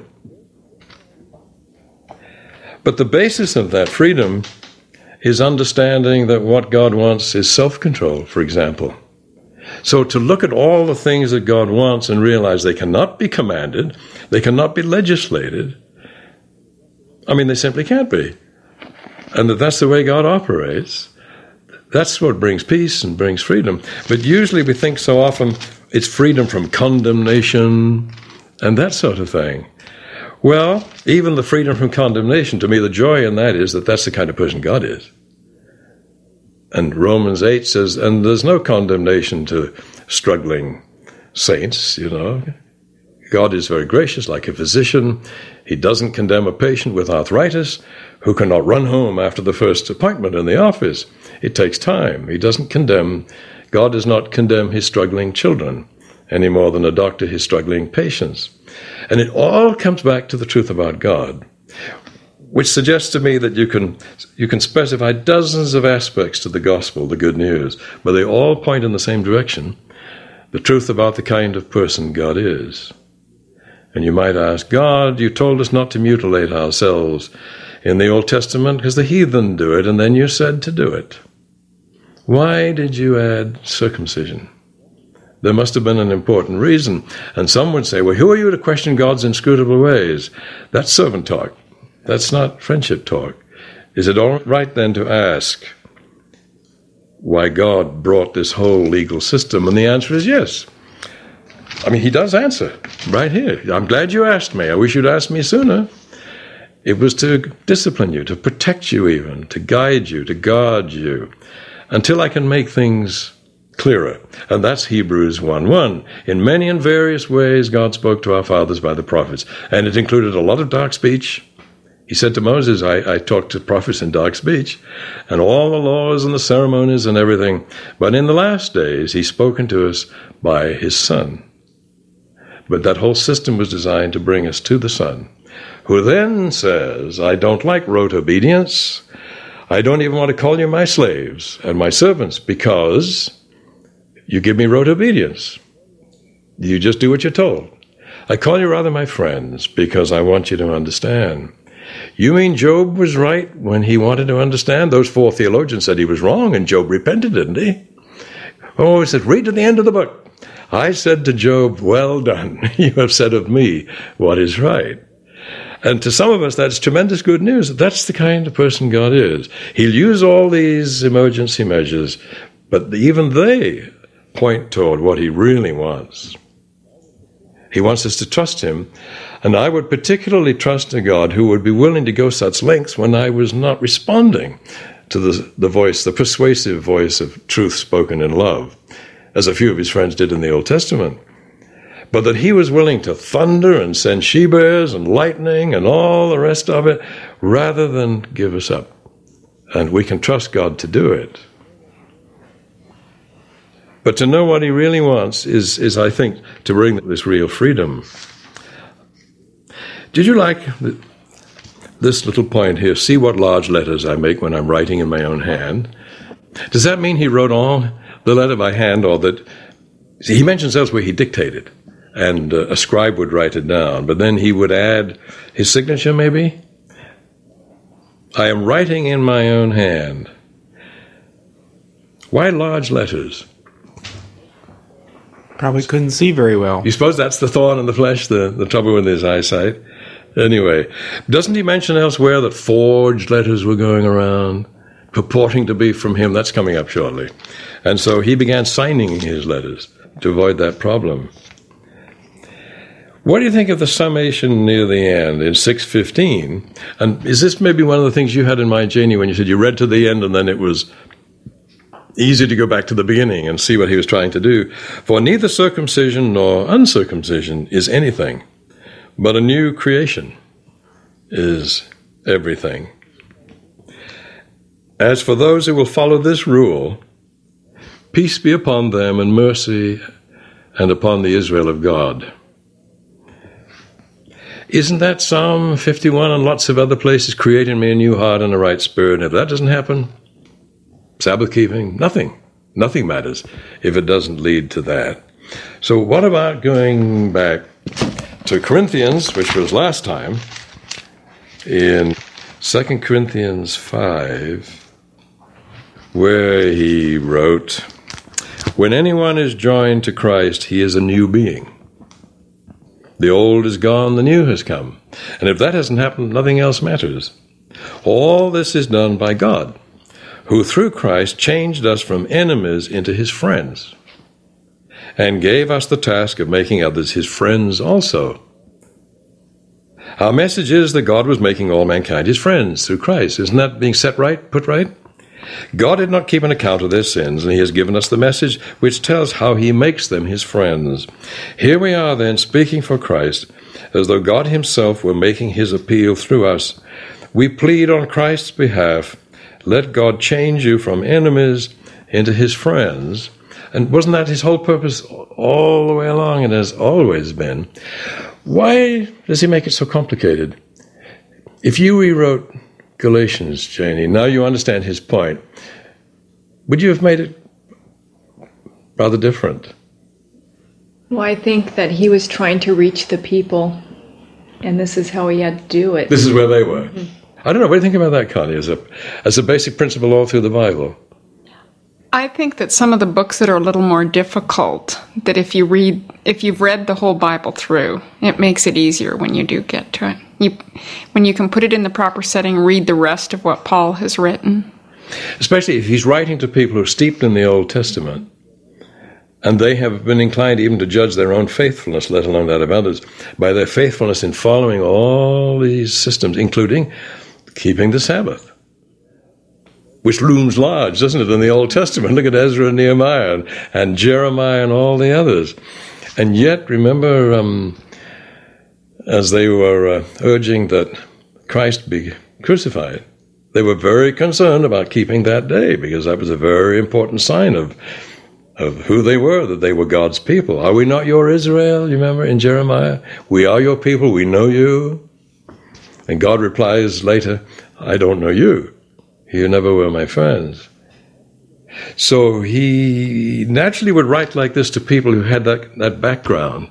But the basis of that freedom is understanding that what God wants is self-control, for example. So to look at all the things that God wants and realize they cannot be commanded, they cannot be legislated. I mean, they simply can't be. And that's the way God operates. That's what brings peace and brings freedom. But usually we think so often it's freedom from condemnation and that sort of thing. Well, even the freedom from condemnation, to me, the joy in that is that that's the kind of person God is. And Romans 8 says, and there's no condemnation to struggling saints, God is very gracious, like a physician. He doesn't condemn a patient with arthritis who cannot run home after the first appointment in the office. It takes time. God does not condemn his struggling children any more than a doctor his struggling patients. And it all comes back to the truth about God, which suggests to me that you can specify dozens of aspects to the gospel, the good news, but they all point in the same direction, the truth about the kind of person God is. And you might ask, God, you told us not to mutilate ourselves in the Old Testament because the heathen do it, and then you said to do it. Why did you add circumcision? There must have been an important reason. And some would say, well, who are you to question God's inscrutable ways? That's servant talk. That's not friendship talk. Is it all right then to ask why God brought this whole legal system? And the answer is yes. He does answer right here. I'm glad you asked me. I wish you'd asked me sooner. It was to discipline you, to protect you even, to guide you, to guard you, until I can make things clearer. And that's Hebrews 1:1. In many and various ways, God spoke to our fathers by the prophets. And it included a lot of dark speech. He said to Moses, I talked to prophets in dark speech, and all the laws and the ceremonies and everything. But in the last days, he's spoken to us by his Son. But that whole system was designed to bring us to the Son, who then says, I don't like rote obedience. I don't even want to call you my slaves and my servants because you give me rote obedience. You just do what you're told. I call you rather my friends because I want you to understand. You mean Job was right when he wanted to understand? Those 4 theologians said he was wrong, and Job repented, didn't he? Oh, he said, read to the end of the book. I said to Job, well done. You have said of me what is right. And to some of us, that's tremendous good news. That's the kind of person God is. He'll use all these emergency measures, but even they point toward what he really wants. He wants us to trust him. And I would particularly trust a God who would be willing to go such lengths when I was not responding to the voice, the persuasive voice of truth spoken in love, as a few of his friends did in the Old Testament. But that he was willing to thunder and send she-bears and lightning and all the rest of it, rather than give us up. And we can trust God to do it. But to know what he really wants is I think, to bring this real freedom. Did you like this little point here? See what large letters I make when I'm writing in my own hand. Does that mean he wrote all the letter by hand, or that... See, he mentions elsewhere he dictated, and a scribe would write it down, but then he would add his signature, maybe? I am writing in my own hand. Why large letters? Probably couldn't see very well. You suppose that's the thorn in the flesh, the trouble with his eyesight? Anyway, doesn't he mention elsewhere that forged letters were going around, purporting to be from him? That's coming up shortly. And so he began signing his letters to avoid that problem. What do you think of the summation near the end in 6:15? And is this maybe one of the things you had in mind, Janie, when you said you read to the end and then it was easy to go back to the beginning and see what he was trying to do? For neither circumcision nor uncircumcision is anything, but a new creation is everything. As for those who will follow this rule, peace be upon them and mercy and upon the Israel of God. Isn't that Psalm 51 and lots of other places, creating me a new heart and a right spirit? And if that doesn't happen, Sabbath keeping, nothing matters if it doesn't lead to that. So what about going back to Corinthians, which was last time, in 2 Corinthians 5, where he wrote, when anyone is joined to Christ, he is a new being. The old is gone, the new has come. And if that hasn't happened, nothing else matters. All this is done by God, who through Christ changed us from enemies into his friends, and gave us the task of making others his friends also. Our message is that God was making all mankind his friends through Christ. Isn't that being set right, put right? God did not keep an account of their sins, and he has given us the message which tells how he makes them his friends. Here we are then speaking for Christ, as though God himself were making his appeal through us. We plead on Christ's behalf, let God change you from enemies into his friends. And wasn't that his whole purpose all the way along, and has always been? Why does he make it so complicated? If you rewrote Galatians, Janie, now you understand his point, would you have made it rather different? Well, I think that he was trying to reach the people, and this is how he had to do it. This is where they were. Mm-hmm. I don't know. What do you think about that, Connie, as a basic principle all through the Bible? I think that some of the books that are a little more difficult, that if you've read the whole Bible through, it makes it easier when you do get to it. When you can put it in the proper setting, read the rest of what Paul has written. Especially if he's writing to people who are steeped in the Old Testament, and they have been inclined even to judge their own faithfulness, let alone that of others, by their faithfulness in following all these systems, including keeping the Sabbath, which looms large, doesn't it, in the Old Testament? Look at Ezra and Nehemiah and Jeremiah and all the others. And yet, remember, as they were urging that Christ be crucified, they were very concerned about keeping that day, because that was a very important sign of who they were, that they were God's people. Are we not your Israel, you remember, in Jeremiah? We are your people, we know you. And God replies later, I don't know you. You never were my friends. So he naturally would write like this to people who had that background.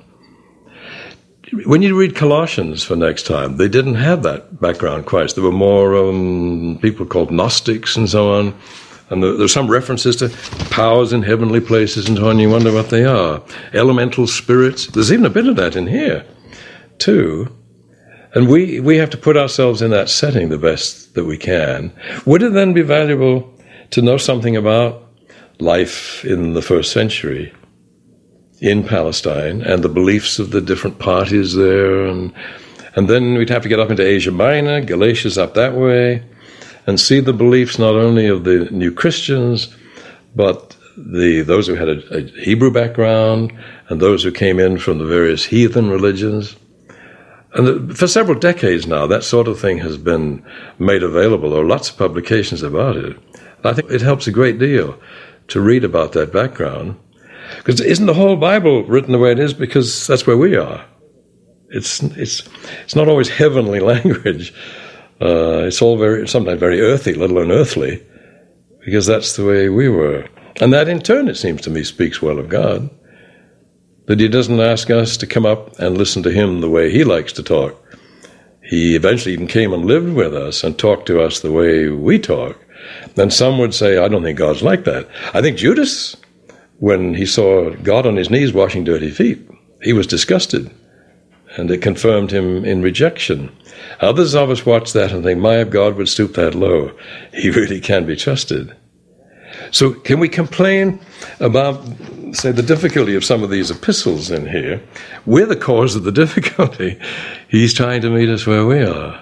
When you read Colossians for next time, they didn't have that background quite. There were more people called Gnostics and so on. And there's some references to powers in heavenly places and so on. You wonder what they are. Elemental spirits. There's even a bit of that in here, too. And we have to put ourselves in that setting the best that we can. Would it then be valuable to know something about life in the first century in Palestine and the beliefs of the different parties there? And then we'd have to get up into Asia Minor, Galatia's up that way, and see the beliefs not only of the new Christians, but those who had a Hebrew background and those who came in from the various heathen religions. And for several decades now, that sort of thing has been made available. There are lots of publications about it. And I think it helps a great deal to read about that background. Because isn't the whole Bible written the way it is? Because that's where we are. It's not always heavenly language. It's all sometimes very earthy, let alone earthly, because that's the way we were. And that in turn, it seems to me, speaks well of God. That he doesn't ask us to come up and listen to him the way he likes to talk. He eventually even came and lived with us and talked to us the way we talk. Then some would say, I don't think God's like that. I think Judas, when he saw God on his knees washing dirty feet, he was disgusted, and it confirmed him in rejection. Others of us watch that and think, my, if God would stoop that low, he really can be trusted. So can we complain about, say, the difficulty of some of these epistles in here? We're the cause of the difficulty. He's trying to meet us where we are.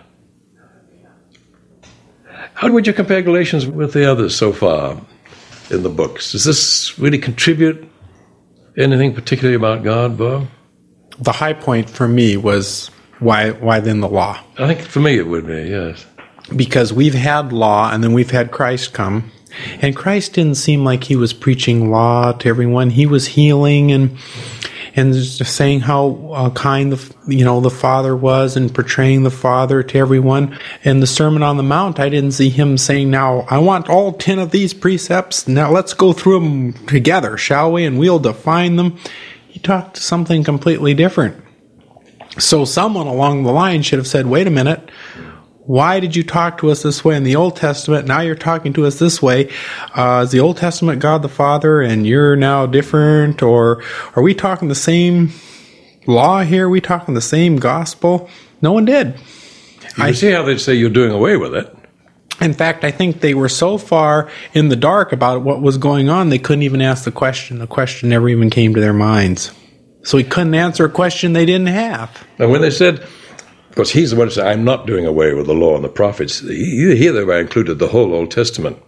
How would you compare Galatians with the others so far in the books? Does this really contribute anything particularly about God, Bob? The high point for me was why then the law? I think for me it would be, yes. Because we've had law, and then we've had Christ come. And Christ didn't seem like he was preaching law to everyone. He was healing and just saying how kind the Father was, and portraying the Father to everyone. In the Sermon on the Mount, I didn't see him saying, now, I want all 10 of these precepts. Now let's go through them together, shall we? And we'll define them. He talked something completely different. So someone along the line should have said, wait a minute, why did you talk to us this way in the Old Testament? Now you're talking to us this way. Is the Old Testament God the Father and you're now different? Or are we talking the same law here? Are we talking the same gospel? No one did. You see how they'd say you're doing away with it. In fact, I think they were so far in the dark about what was going on, they couldn't even ask the question. The question never even came to their minds. So he couldn't answer a question they didn't have. And when they said, because he's the one who said, I'm not doing away with the law and the prophets, here they included the whole Old Testament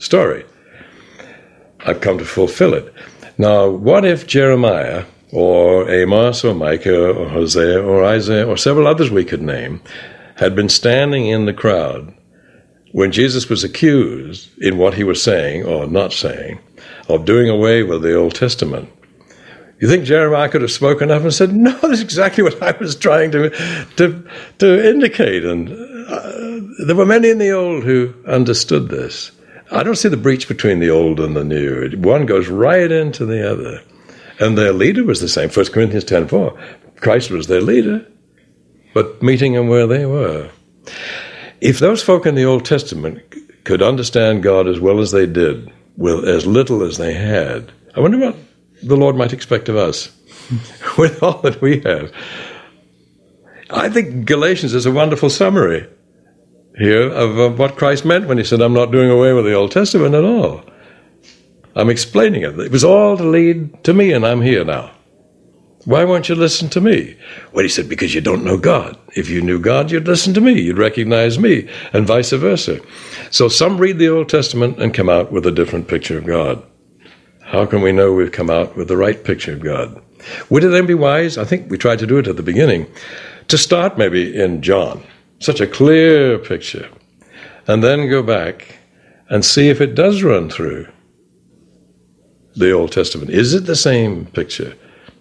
story. I've come to fulfill it. Now, what if Jeremiah or Amos or Micah or Hosea or Isaiah or several others we could name had been standing in the crowd when Jesus was accused in what he was saying or not saying of doing away with the Old Testament? You think Jeremiah could have spoken up and said, no, that's exactly what I was trying to indicate. And there were many in the Old who understood this. I don't see the breach between the Old and the New. One goes right into the other. And their leader was the same. 1 Corinthians 10:4. Christ was their leader, but meeting them where they were. If those folk in the Old Testament could understand God as well as they did, with as little as they had, I wonder what the Lord might expect of us with all that we have. I think Galatians is a wonderful summary here of what Christ meant when he said, I'm not doing away with the Old Testament at all. I'm explaining it. It was all to lead to me, and I'm here now. Why won't you listen to me? Well, he said, because you don't know God. If you knew God, you'd listen to me. You'd recognize me, and vice versa. So some read the Old Testament and come out with a different picture of God. How can we know we've come out with the right picture of God? Would it then be wise, I think we tried to do it at the beginning, to start maybe in John, such a clear picture, and then go back and see if it does run through the Old Testament? Is it the same picture?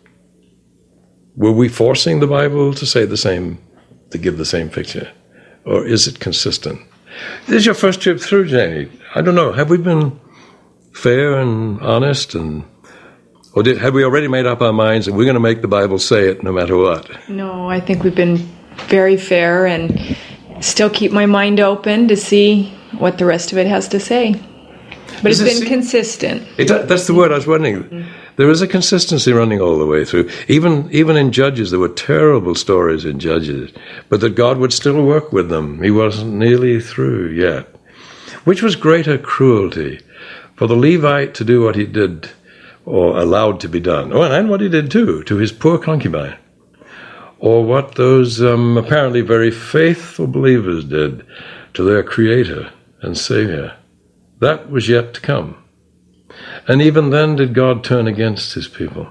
Were we forcing the Bible to say the same, to give the same picture? Or is it consistent? This is your first trip through, Janie. I don't know, have we been fair and honest, or have we already made up our minds that we're going to make the Bible say it no matter what? No, I think we've been very fair and still keep my mind open to see what the rest of it has to say. But it's been consistent. That's the word I was wondering. Mm-hmm. There is a consistency running all the way through. Even in Judges, there were terrible stories in Judges, but that God would still work with them. He wasn't nearly through yet. Which was greater cruelty? For the Levite to do what he did, or allowed to be done, and what he did too, to his poor concubine, or what those apparently very faithful believers did to their Creator and Savior. That was yet to come. And even then did God turn against his people.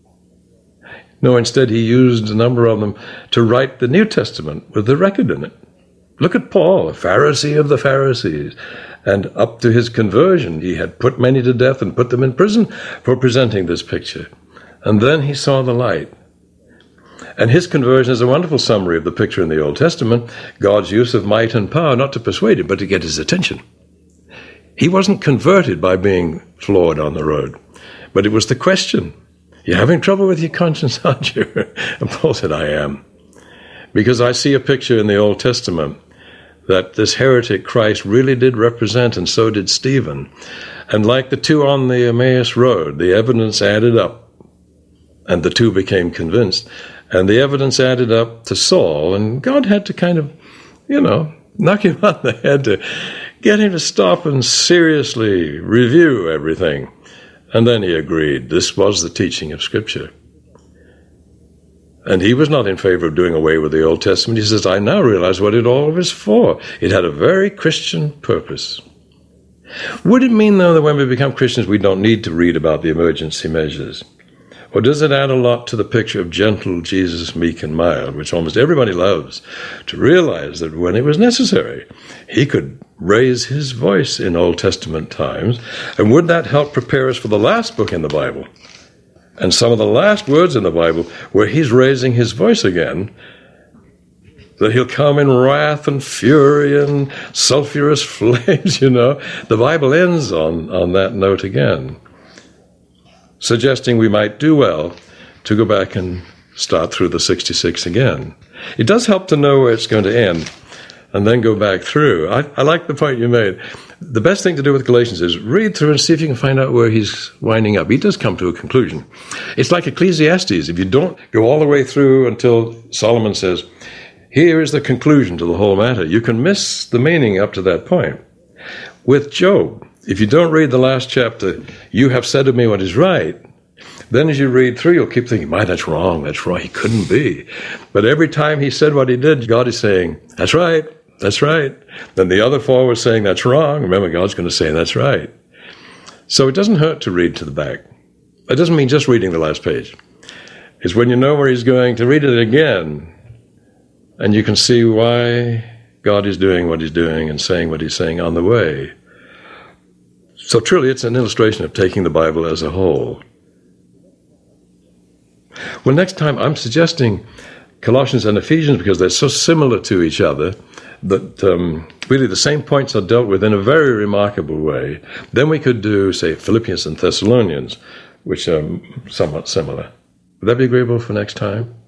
No, instead he used a number of them to write the New Testament with the record in it. Look at Paul, a Pharisee of the Pharisees. And up to his conversion, he had put many to death and put them in prison for presenting this picture. And then he saw the light. And his conversion is a wonderful summary of the picture in the Old Testament, God's use of might and power, not to persuade him, but to get his attention. He wasn't converted by being floored on the road, but it was the question, you're having trouble with your conscience, aren't you? And Paul said, I am. Because I see a picture in the Old Testament that this heretic Christ really did represent, and so did Stephen. And like the two on the Emmaus Road, the evidence added up, and the two became convinced. And the evidence added up to Saul, and God had to kind of, knock him on the head to get him to stop and seriously review everything. And then he agreed. This was the teaching of Scripture. And he was not in favor of doing away with the Old Testament. He says, I now realize what it all was for. It had a very Christian purpose. Would it mean, though, that when we become Christians, we don't need to read about the emergency measures? Or does it add a lot to the picture of gentle Jesus, meek and mild, which almost everybody loves, to realize that when it was necessary, he could raise his voice in Old Testament times? And would that help prepare us for the last book in the Bible? And some of the last words in the Bible where he's raising his voice again, that he'll come in wrath and fury and sulfurous flames, The Bible ends on that note again, suggesting we might do well to go back and start through the 66 again. It does help to know where it's going to end and then go back through. I like the point you made. The best thing to do with Galatians is read through and see if you can find out where he's winding up. He does come to a conclusion. It's like Ecclesiastes. If you don't go all the way through until Solomon says, here is the conclusion to the whole matter, you can miss the meaning up to that point. With Job, if you don't read the last chapter, you have said to me what is right, then as you read through, you'll keep thinking, that's wrong, he couldn't be. But every time he said what he did, God is saying, that's right, That's right. Then the other 4 were saying, that's wrong. Remember, God's going to say, that's right. So it doesn't hurt to read to the back. That doesn't mean just reading the last page. It's when you know where he's going to read it again, and you can see why God is doing what he's doing and saying what he's saying on the way. So truly, it's an illustration of taking the Bible as a whole. Well, next time I'm suggesting Colossians and Ephesians because they're so similar to each other that really the same points are dealt with in a very remarkable way. Then we could do, say, Philippians and Thessalonians, which are somewhat similar. Would that be agreeable for next time?